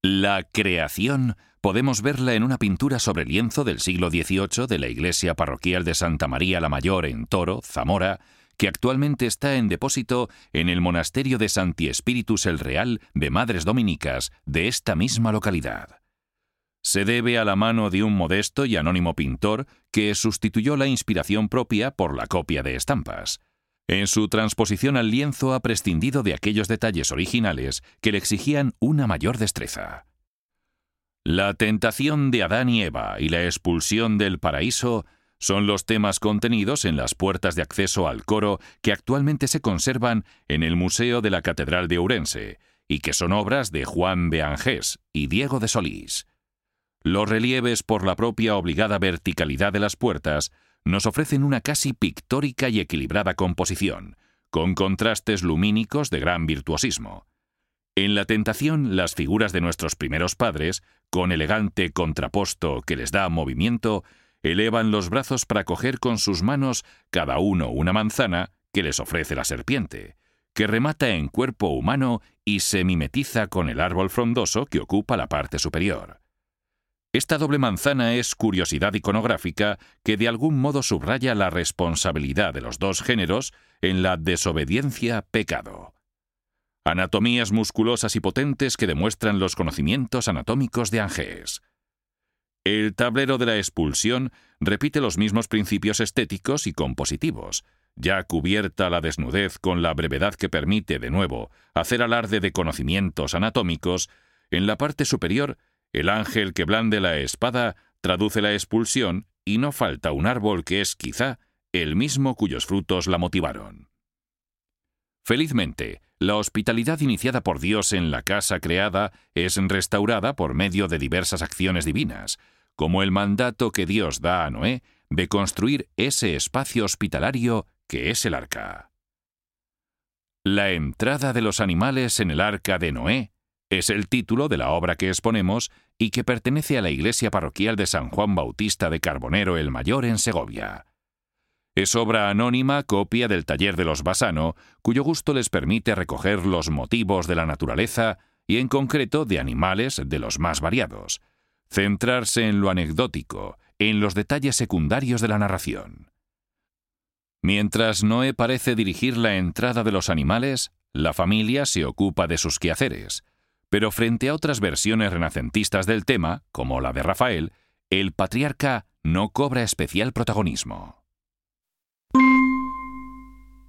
La creación podemos verla en una pintura sobre lienzo del siglo XVIII de la iglesia parroquial de Santa María la Mayor en Toro, Zamora, que actualmente está en depósito en el monasterio de Santi Espíritus el Real de Madres Dominicas de esta misma localidad. Se debe a la mano de un modesto y anónimo pintor que sustituyó la inspiración propia por la copia de estampas. En su transposición al lienzo ha prescindido de aquellos detalles originales que le exigían una mayor destreza. La tentación de Adán y Eva y la expulsión del paraíso son los temas contenidos en las puertas de acceso al coro que actualmente se conservan en el Museo de la Catedral de Ourense y que son obras de Juan Beangés y Diego de Solís. Los relieves por la propia obligada verticalidad de las puertas nos ofrecen una casi pictórica y equilibrada composición, con contrastes lumínicos de gran virtuosismo. En la tentación, las figuras de nuestros primeros padres, con elegante contraposto que les da movimiento, elevan los brazos para coger con sus manos cada uno una manzana que les ofrece la serpiente, que remata en cuerpo humano y se mimetiza con el árbol frondoso que ocupa la parte superior. Esta doble manzana es curiosidad iconográfica que de algún modo subraya la responsabilidad de los dos géneros en la desobediencia-pecado. Anatomías musculosas y potentes que demuestran los conocimientos anatómicos de Angés. El tablero de la expulsión repite los mismos principios estéticos y compositivos, ya cubierta la desnudez con la brevedad que permite, de nuevo, hacer alarde de conocimientos anatómicos. En la parte superior, el ángel que blande la espada traduce la expulsión y no falta un árbol que es, quizá, el mismo cuyos frutos la motivaron. Felizmente, la hospitalidad iniciada por Dios en la casa creada es restaurada por medio de diversas acciones divinas, como el mandato que Dios da a Noé de construir ese espacio hospitalario que es el arca. La entrada de los animales en el arca de Noé es el título de la obra que exponemos y que pertenece a la iglesia parroquial de San Juan Bautista de Carbonero el Mayor en Segovia. Es obra anónima copia del taller de los Bassano, cuyo gusto les permite recoger los motivos de la naturaleza y en concreto de animales de los más variados, centrarse en lo anecdótico, en los detalles secundarios de la narración. Mientras Noé parece dirigir la entrada de los animales, la familia se ocupa de sus quehaceres, pero frente a otras versiones renacentistas del tema, como la de Rafael, el patriarca no cobra especial protagonismo.